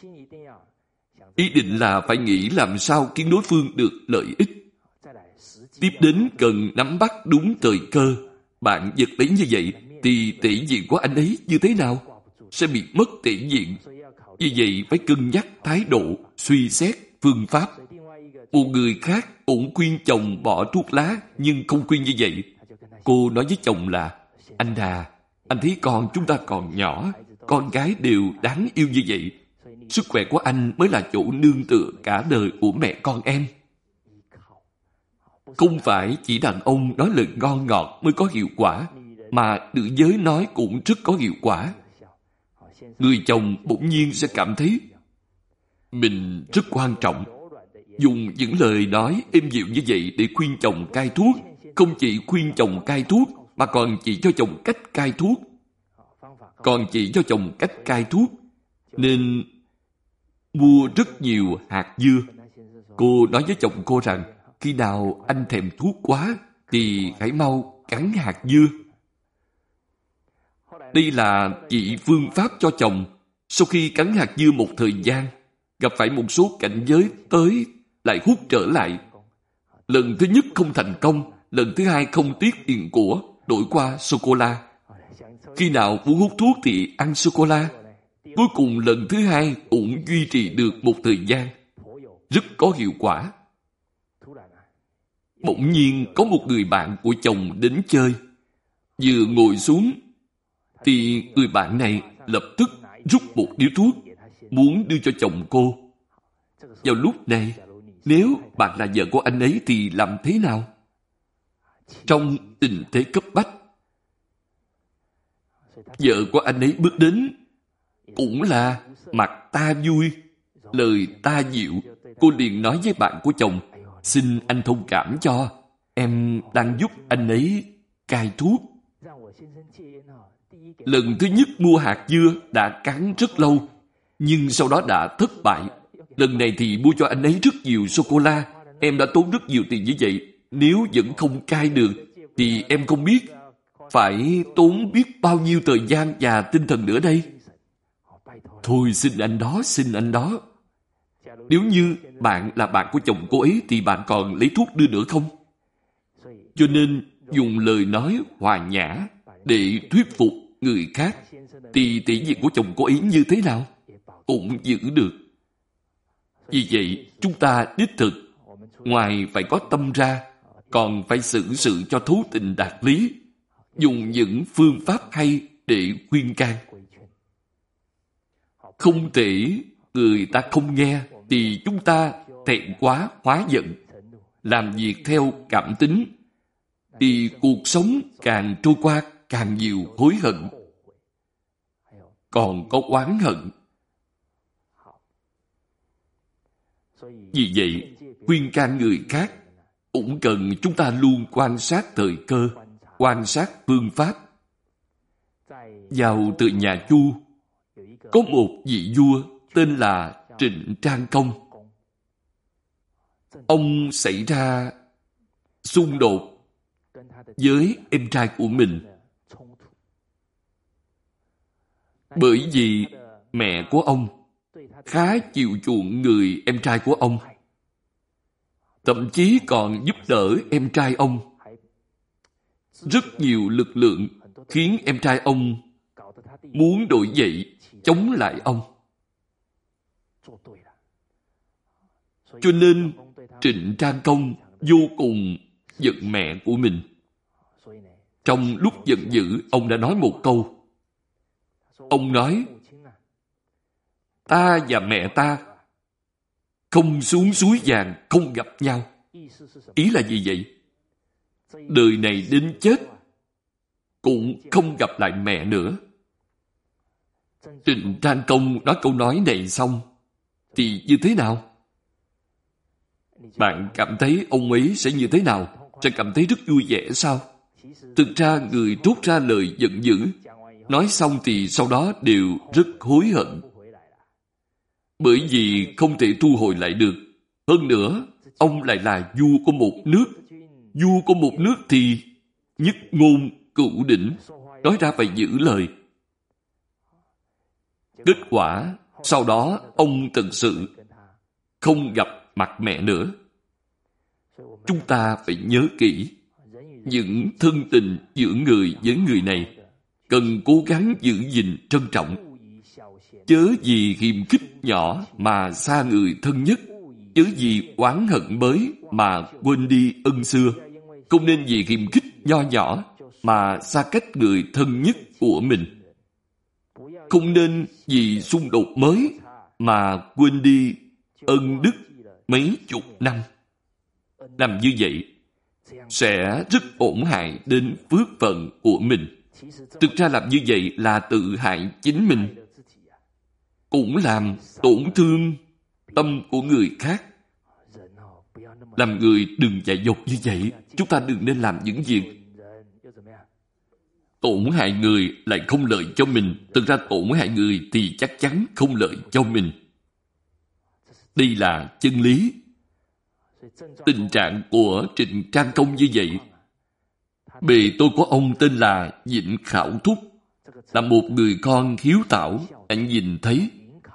Ý định là phải nghĩ làm sao khiến đối phương được lợi ích. Tiếp đến cần nắm bắt đúng thời cơ. Bạn giật lấy như vậy thì thể diện của anh ấy như thế nào? Sẽ bị mất thể diện. Vì vậy phải cân nhắc thái độ, suy xét phương pháp. Một người khác cũng khuyên chồng bỏ thuốc lá, nhưng không khuyên như vậy. Cô nói với chồng là, anh à, anh thấy con chúng ta còn nhỏ, con gái đều đáng yêu như vậy. Sức khỏe của anh mới là chỗ nương tựa cả đời của mẹ con em. Không phải chỉ đàn ông nói lời ngon ngọt mới có hiệu quả, mà nữ giới nói cũng rất có hiệu quả. Người chồng bỗng nhiên sẽ cảm thấy mình rất quan trọng. Dùng những lời nói êm dịu như vậy để khuyên chồng cai thuốc. Không chỉ khuyên chồng cai thuốc, mà còn chỉ cho chồng cách cai thuốc. Nên mua rất nhiều hạt dưa. Cô nói với chồng cô rằng, khi nào anh thèm thuốc quá, thì hãy mau cắn hạt dưa. Đây là chỉ phương pháp cho chồng. Sau khi cắn hạt dưa một thời gian, gặp phải một số cảnh giới tới, lại hút trở lại. Lần thứ nhất không thành công, lần thứ hai không tiếc tiền của, đổi qua sô-cô-la. Khi nào muốn hút thuốc thì ăn sô-cô-la. Cuối cùng lần thứ hai cũng duy trì được một thời gian. Rất có hiệu quả. Bỗng nhiên có một người bạn của chồng đến chơi. Vừa ngồi xuống, thì người bạn này lập tức rút một điếu thuốc, muốn đưa cho chồng cô. Vào lúc này, nếu bạn là vợ của anh ấy thì làm thế nào? Trong tình thế cấp bách, vợ của anh ấy bước đến, cũng là mặt ta vui, lời ta dịu. Cô liền nói với bạn của chồng, xin anh thông cảm cho, em đang giúp anh ấy cai thuốc. Lần thứ nhất mua hạt dưa đã cắn rất lâu, nhưng sau đó đã thất bại. Lần này thì mua cho anh ấy rất nhiều sô-cô-la. Em đã tốn rất nhiều tiền như vậy. Nếu vẫn không cai được, thì em không biết phải tốn biết bao nhiêu thời gian và tinh thần nữa đây. Thôi xin anh đó. Nếu như bạn là bạn của chồng cô ấy thì bạn còn lấy thuốc đưa nữa không? Cho nên dùng lời nói hòa nhã để thuyết phục người khác, thì tỷ diện của chồng cô ấy như thế nào cũng giữ được. Vì vậy, chúng ta đích thực, ngoài phải có tâm ra, còn phải xử sự cho thấu tình đạt lý, dùng những phương pháp hay để khuyên can. Không thể người ta không nghe, thì chúng ta thẹn quá hóa giận, làm việc theo cảm tính, thì cuộc sống càng trôi qua càng nhiều hối hận, còn có oán hận. Vì vậy, khuyên can người khác cũng cần chúng ta luôn quan sát thời cơ, quan sát phương pháp. Vào từ nhà Chu, có một vị vua tên là Trịnh Trang Công. Ông xảy ra xung đột với em trai của mình. Bởi vì mẹ của ông khá chiều chuộng người em trai của ông, thậm chí còn giúp đỡ em trai ông. Rất nhiều lực lượng khiến em trai ông muốn nổi dậy chống lại ông. Cho nên Trịnh Trang Công vô cùng giận mẹ của mình. Trong lúc giận dữ, ông đã nói một câu. Ông nói, ta và mẹ ta không xuống suối vàng không gặp nhau. Ý là gì vậy? Đời này đến chết cũng không gặp lại mẹ nữa. Trịnh Trang Công nói câu nói này xong thì như thế nào? Bạn cảm thấy ông ấy sẽ như thế nào? Sẽ cảm thấy rất vui vẻ sao? Thực ra người thốt ra lời giận dữ, nói xong thì sau đó đều rất hối hận. Bởi vì không thể thu hồi lại được. Hơn nữa, ông lại là vua của một nước. Vua của một nước thì nhất ngôn cửu đỉnh, nói ra phải giữ lời. Kết quả, sau đó ông thật sự không gặp mặt mẹ nữa. Chúng ta phải nhớ kỹ, những thân tình giữa người với người này cần cố gắng giữ gìn trân trọng. Chớ vì hiềm khích nhỏ mà xa người thân nhất, chớ vì oán hận mới mà quên đi ân xưa. Không nên vì hiềm khích nho nhỏ mà xa cách người thân nhất của mình. Không nên vì xung đột mới mà quên đi ân đức mấy chục năm. Làm như vậy sẽ rất tổn hại đến phước phận của mình. Thực ra làm như vậy là tự hại chính mình, cũng làm tổn thương tâm của người khác. Làm người đừng dại dột như vậy. Chúng ta đừng nên làm những việc tổn hại người lại không lợi cho mình. Thực ra tổn hại người thì chắc chắn không lợi cho mình. Đây là chân lý. Tình trạng của Trịnh Trang Công như vậy. Bề tôi của ông tên là Vịnh Khảo Thúc, là một người con hiếu thảo đã nhìn thấy.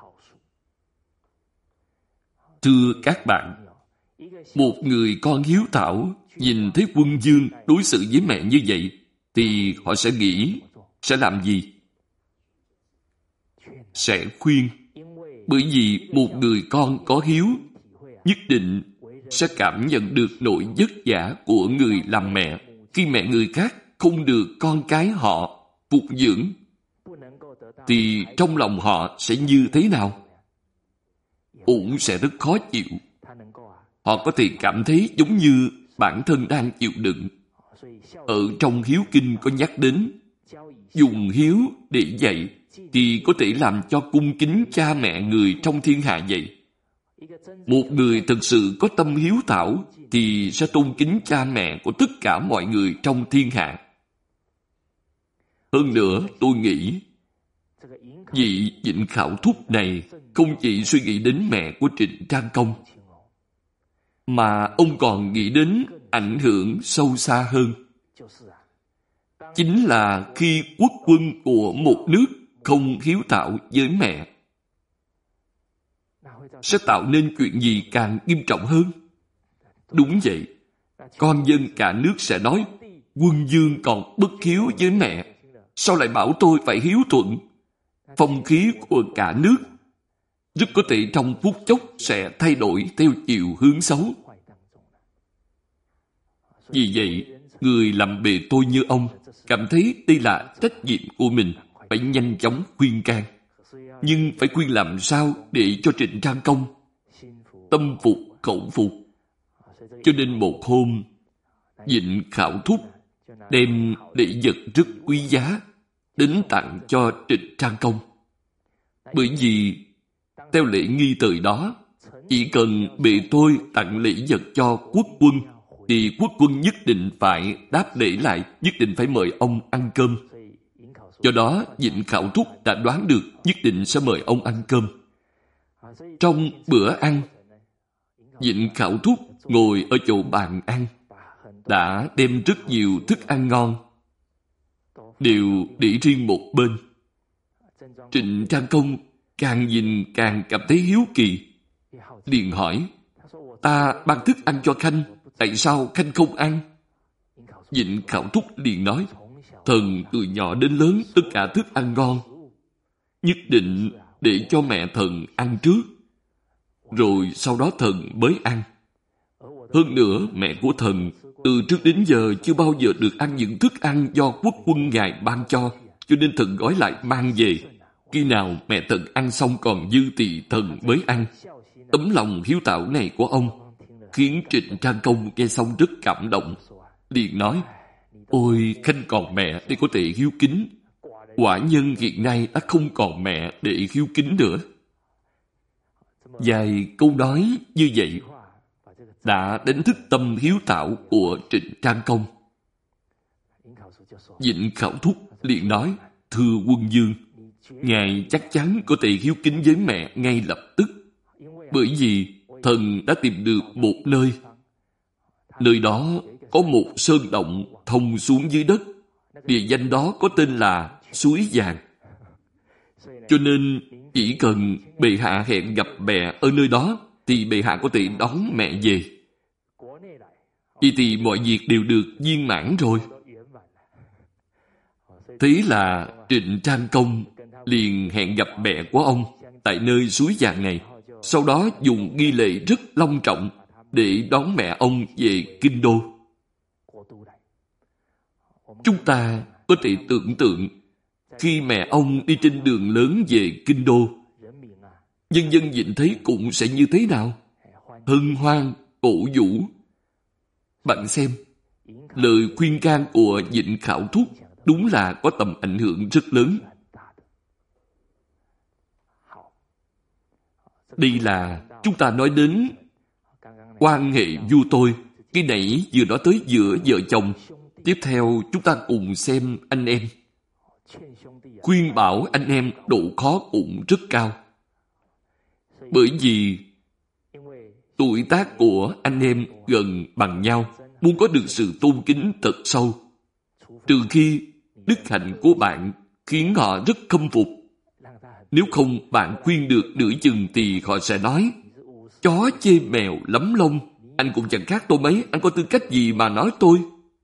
Thưa các bạn, một người con hiếu thảo nhìn thấy quân vương đối xử với mẹ như vậy thì họ sẽ nghĩ sẽ làm gì? Sẽ khuyên. Bởi vì một người con có hiếu nhất định sẽ cảm nhận được nỗi vất vả của người làm mẹ khi mẹ người khác không được con cái họ phục dưỡng, thì trong lòng họ sẽ như thế nào? Cũng sẽ rất khó chịu. Họ có thể cảm thấy giống như bản thân đang chịu đựng. Ở trong Hiếu Kinh có nhắc đến dùng hiếu để dạy thì có thể làm cho cung kính cha mẹ người trong thiên hạ vậy. Một người thực sự có tâm hiếu thảo thì sẽ tôn kính cha mẹ của tất cả mọi người trong thiên hạ. Hơn nữa, tôi nghĩ vị Vịnh Khảo Thúc này không chỉ suy nghĩ đến mẹ của Trịnh Trang Công, mà ông còn nghĩ đến ảnh hưởng sâu xa hơn. Chính là khi quốc quân của một nước không hiếu thảo với mẹ, sẽ tạo nên chuyện gì càng nghiêm trọng hơn. Đúng vậy, con dân cả nước sẽ nói quân vương còn bất hiếu với mẹ, sao lại bảo tôi phải hiếu thuận? Phong khí của cả nước rất có thể trong phút chốc sẽ thay đổi theo chiều hướng xấu. Vì vậy, người làm bề tôi như ông cảm thấy đây là trách nhiệm của mình, phải nhanh chóng khuyên can. Nhưng phải khuyên làm sao để cho Trịnh Trang Công tâm phục khẩu phục. Cho nên một hôm, Vịnh Khảo Thúc đem lễ vật rất quý giá đến tặng cho Trịnh Trang Công. Bởi vì theo lễ nghi thời đó, chỉ cần bề tôi tặng lễ vật cho quốc quân thì quốc quân nhất định phải đáp lễ lại, nhất định phải mời ông ăn cơm. Do đó, Vịnh Khảo Thúc đã đoán được nhất định sẽ mời ông ăn cơm. Trong bữa ăn, Vịnh Khảo Thúc ngồi ở chỗ bàn ăn, đã đem rất nhiều thức ăn ngon, đều để riêng một bên. Trịnh Trang Công càng nhìn càng cảm thấy hiếu kỳ, liền hỏi, ta ban thức ăn cho Khanh, tại sao Khanh không ăn? Vịnh Khảo Thúc liền nói, thần từ nhỏ đến lớn tất cả thức ăn ngon, nhất định để cho mẹ thần ăn trước, rồi sau đó thần mới ăn. Hơn nữa, mẹ của thần từ trước đến giờ chưa bao giờ được ăn những thức ăn do quốc quân ngài ban cho nên thần gói lại mang về. Khi nào mẹ thần ăn xong còn dư thì thần mới ăn. Tấm lòng hiếu thảo này của ông khiến Trịnh Trang Công nghe xong rất cảm động, liền nói, ôi, Khanh còn mẹ để có thể hiếu kính. Quả nhân hiện nay đã không còn mẹ để hiếu kính nữa. Vài câu nói như vậy đã đánh thức tâm hiếu thảo của Trịnh Trang Công. Vịnh Khảo Thúc liền nói, thưa quân vương, ngài chắc chắn có thể hiếu kính với mẹ ngay lập tức, bởi vì thần đã tìm được một nơi. Nơi đó có một sơn động thông xuống dưới đất, địa danh đó có tên là Suối Vàng. Cho nên chỉ cần bệ hạ hẹn gặp mẹ ở nơi đó thì bệ hạ có thể đón mẹ về. Vậy thì mọi việc đều được viên mãn rồi. Thế là Trịnh Trang Công liền hẹn gặp mẹ của ông tại nơi Suối Vàng này. Sau đó dùng nghi lễ rất long trọng để đón mẹ ông về Kinh Đô. Chúng ta có thể tưởng tượng khi mẹ ông đi trên đường lớn về Kinh Đô, nhân dân nhìn thấy cũng sẽ như thế nào? Hân hoan, cổ vũ. Bạn xem, lời khuyên can của Vịnh Khảo Thúc đúng là có tầm ảnh hưởng rất lớn. Đây là chúng ta nói đến quan hệ vua tôi. Cái nãy vừa nói tới giữa vợ chồng. Tiếp theo chúng ta cùng xem anh em. Khuyên bảo anh em độ khó cũng rất cao. Bởi vì tuổi tác của anh em gần bằng nhau, muốn có được sự tôn kính thật sâu. Trừ khi đức hạnh của bạn khiến họ rất khâm phục. Nếu không bạn khuyên được nửa chừng thì họ sẽ nói chó chê mèo lắm lông, anh cũng chẳng khác tôi mấy, anh có tư cách gì mà nói tôi?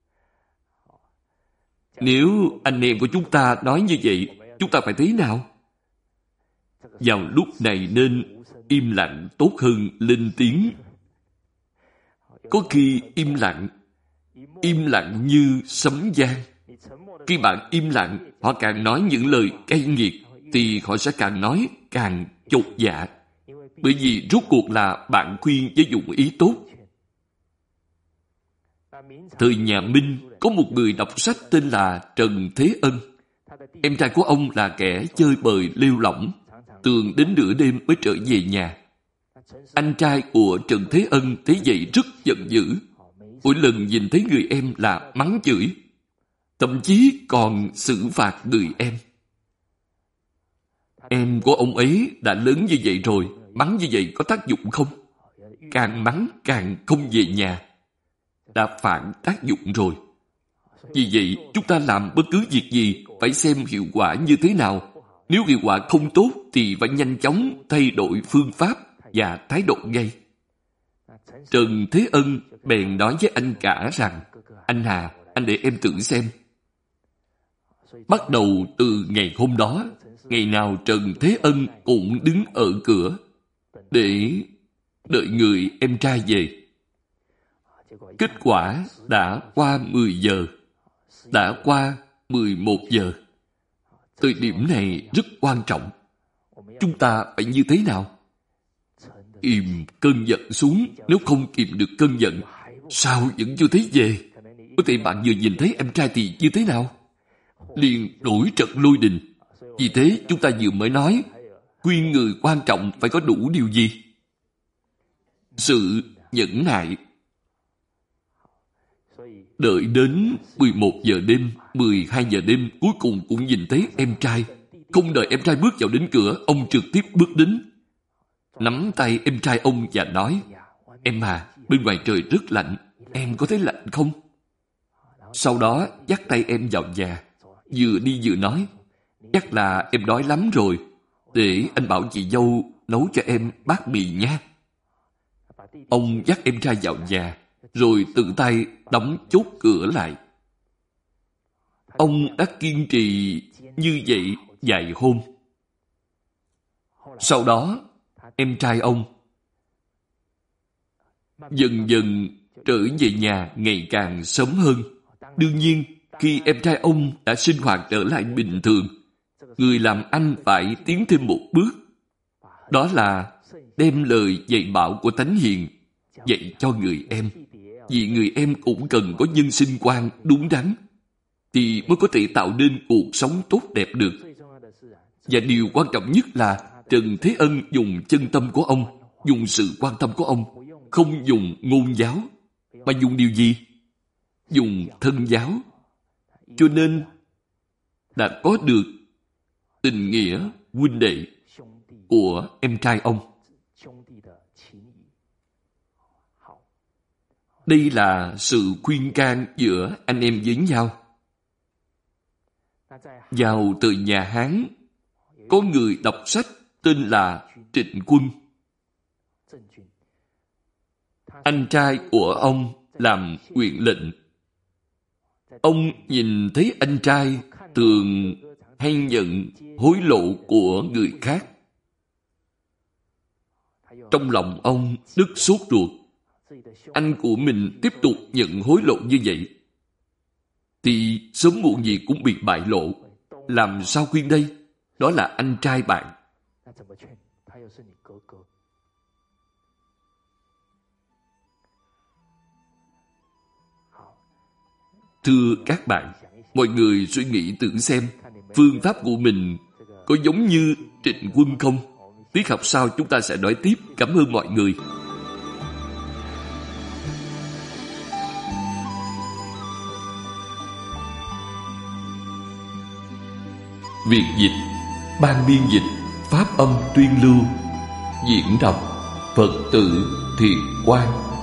Nếu anh em của chúng ta nói như vậy, chúng ta phải thế nào? Vào lúc này nên im lặng tốt hơn lên tiếng. Có khi im lặng như sấm vang. Khi bạn im lặng, họ càng nói những lời cay nghiệt, thì họ sẽ càng nói càng chột dạ. Bởi vì rốt cuộc là bạn khuyên với dụng ý tốt. Thời nhà Minh, có một người đọc sách tên là Trần Thế Ân. Em trai của ông là kẻ chơi bời lêu lỏng, thường đến nửa đêm mới trở về nhà. Anh trai của Trần Thế Ân thấy vậy rất giận dữ. Mỗi lần nhìn thấy người em là mắng chửi, thậm chí còn xử phạt người em. Em của ông ấy đã lớn như vậy rồi, mắng như vậy có tác dụng không? Càng mắng càng không về nhà. Đã phản tác dụng rồi. Vì vậy, chúng ta làm bất cứ việc gì phải xem hiệu quả như thế nào. Nếu hiệu quả không tốt thì phải nhanh chóng thay đổi phương pháp và thái độ ngay. Trần Thế Ân bèn nói với anh cả rằng, anh Hà, anh để em thử xem. Bắt đầu từ ngày hôm đó, ngày nào Trần Thế Ân cũng đứng ở cửa để đợi người em trai về. Kết quả đã qua 10 giờ, đã qua 11 giờ. Thời điểm này rất quan trọng. Chúng ta phải như thế nào? Kìm cơn giận xuống, nếu không kìm được cơn giận. Sao vẫn chưa thấy về? Có thể bạn vừa nhìn thấy em trai thì như thế nào? Liền nổi trận lôi đình. Vì thế chúng ta vừa mới nói, khuyên người quan trọng phải có đủ điều gì? Sự nhẫn nại. Đợi đến 11 giờ đêm, 12 giờ đêm, cuối cùng cũng nhìn thấy em trai. Không đợi em trai bước vào đến cửa, ông trực tiếp bước đến, nắm tay em trai ông và nói, em à, bên ngoài trời rất lạnh, em có thấy lạnh không? Sau đó dắt tay em vào nhà, vừa đi vừa nói, chắc là em đói lắm rồi, để anh bảo chị dâu nấu cho em bát mì nha. Ông dắt em trai vào nhà, rồi tự tay đóng chốt cửa lại. Ông đã kiên trì như vậy vài hôm. Sau đó, em trai ông dần dần trở về nhà ngày càng sớm hơn. Đương nhiên, khi em trai ông đã sinh hoạt trở lại bình thường, người làm anh phải tiến thêm một bước. Đó là đem lời dạy bảo của Thánh Hiền dạy cho người em. Vì người em cũng cần có nhân sinh quan đúng đắn, thì mới có thể tạo nên cuộc sống tốt đẹp được. Và điều quan trọng nhất là Trần Thế Ân dùng chân tâm của ông, dùng sự quan tâm của ông, không dùng ngôn giáo, mà dùng điều gì? Dùng thân giáo. Cho nên đã có được tình nghĩa huynh đệ của em trai ông. Đây là sự khuyên can giữa anh em với nhau. Vào từ nhà Hán, có người đọc sách tên là Trịnh Quân. Anh trai của ông làm huyện lệnh. Ông nhìn thấy anh trai thường hay nhận hối lộ của người khác. Trong lòng ông rất sốt ruột. Anh của mình tiếp tục nhận hối lộ như vậy thì sớm muộn gì cũng bị bại lộ. Làm sao khuyên đây? Đó là anh trai bạn. Thưa các bạn, mọi người suy nghĩ thử xem, phương pháp của mình có giống như Trịnh Quân không? Tiết học sau chúng ta sẽ nói tiếp. Cảm ơn mọi người. Việt dịch, ban biên dịch, pháp âm tuyên lưu, diễn đọc Phật tử Thiện Quang.